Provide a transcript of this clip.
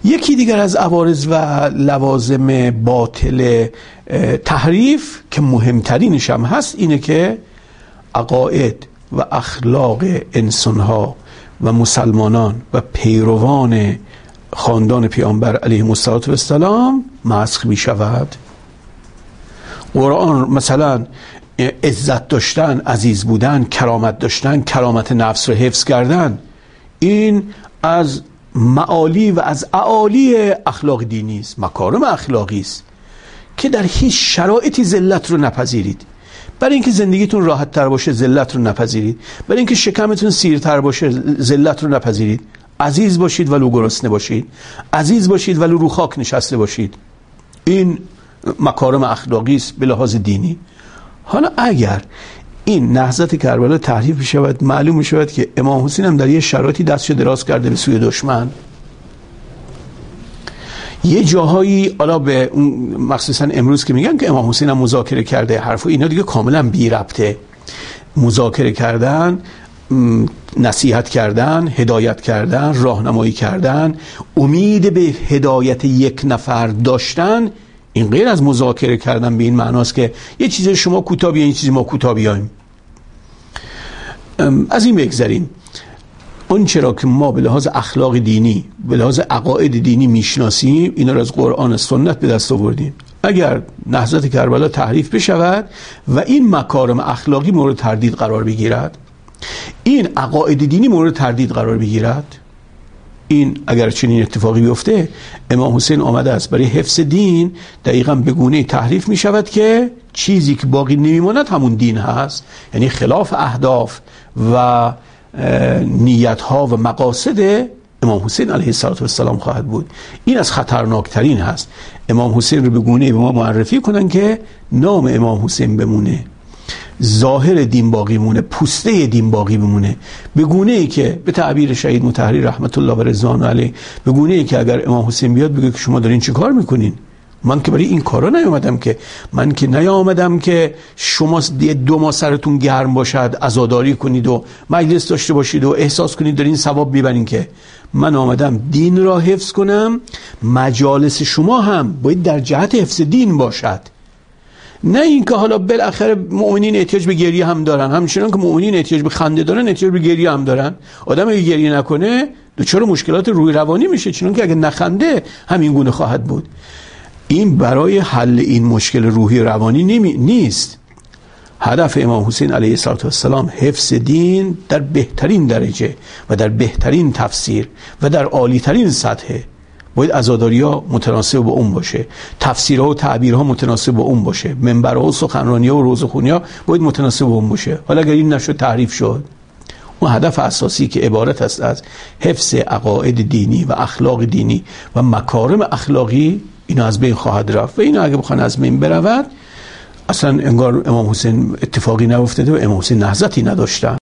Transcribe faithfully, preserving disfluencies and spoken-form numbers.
یکی دیگر از عوارض و لوازم باطل تحریف که مهمترینش هم هست اینه که عقاید و اخلاق انسانها و مسلمانان و پیروان خاندان پیامبر علیه السلام مسخ می شود. قرآن مثلا عزت داشتن، عزیز بودن، کرامت داشتن، کرامت نفس رو حفظ کردن، این از معالی و از اعالی اخلاق دینی است، مکارم اخلاقی است که در هیچ شرایطی ذلت رو نپذیرید. برای اینکه زندگیتون راحت تر باشه ذلت رو نپذیرید، برای اینکه شکمتون سیرتر باشه ذلت رو نپذیرید. عزیز باشید ولو گرسنه باشید، عزیز باشید ولو رو خاک نشسته باشید. این مکارم اخلاقی است به لحاظ دینی. حالا اگر این نهضت کربلا تحریف شود، معلوم می شود که امام حسین هم در یه شرایطی دستش دراز کرده به سوی دشمن. یه جاهایی حالا به مخصوصا امروز که میگن که امام حسین هم مذاکره کرده، حرف و اینا دیگه کاملا بی ربطه. مذاکره کردن، نصیحت کردن، هدایت کردن، راهنمایی کردن، امید به هدایت یک نفر داشتن، این غیر از مذاکره کردن به این معناست که یه چیز شما کوتاه بیاین، یه چیز ما کوتاه بیایم. از این بگذریم. اون چرا که ما به لحاظ اخلاق دینی، به لحاظ عقاید دینی میشناسیم، اینا رو از قرآن و سنت به دست آوردیم. اگر نهضت کربلا تحریف بشود و این مکارم اخلاقی مورد تردید قرار بگیرد، این عقاید دینی مورد تردید قرار بگیرد، این اگر چنین اتفاقی بیفته، امام حسین آمده است برای حفظ دین دقیقاً به گونه تحریف می شود که چیزی که باقی نمیماند همون دین هست، یعنی خلاف اهداف و نیت ها و مقاصد امام حسین علیه السلام خواهد بود. این از خطرناکترین هست. امام حسین رو به گونه به ما معرفی کنن که نام امام حسین بمونه، ظاهر دین باقی مونه، پوسته دین باقی بمونه، به گونه ای که به تعبیر شهید مطهری رحمت الله و رضوان علیه، به گونه ای که اگر امام حسین بیاد بگه که شما دارین چی کار میکنین؟ من که برای این کارا نیامدم، که من که نیامدم که شما دو ماه سرتون گرم باشد، عزاداری کنید و مجلس داشته باشید و احساس کنید دارین ثواب میبرین، که من آمدم دین را حفظ کنم. مجالس شما هم باید در جهت حفظ دین باشد، نه اینکه حالا بالاخره مؤمنین احتیاج به گریه هم دارن، همچنان که مؤمنین احتیاج به خنده دارن احتیاج به گریه هم دارن. آدم اگه گریه نکنه دچار مشکلات روحی روانی میشه، چون که اگه نخنده همین گونه خواهد بود. این برای حل این مشکل روحی روانی نمی... نیست. هدف امام حسین علیه السلام حفظ دین در بهترین درجه و در بهترین تفسیر و در عالیترین سطح. باید عزاداری‌ها متناسب با اون باشه، تفسیرها و تعبیرها متناسب با اون باشه، منبرها و سخنرانی‌ها و روزخونی‌ها باید متناسب با اون باشه. حالا اگر این نشد تحریف شد. اون هدف اساسی که عبارت است از حفظ عقاید دینی و اخلاق دینی و مکارم اخلاقی، اینا از بین خواهد رفت و اینا اگه بخوان از بین برود، اصلا انگار امام حسین اتفاقی نیفتاده و امام حسین نهضتی نداشتن.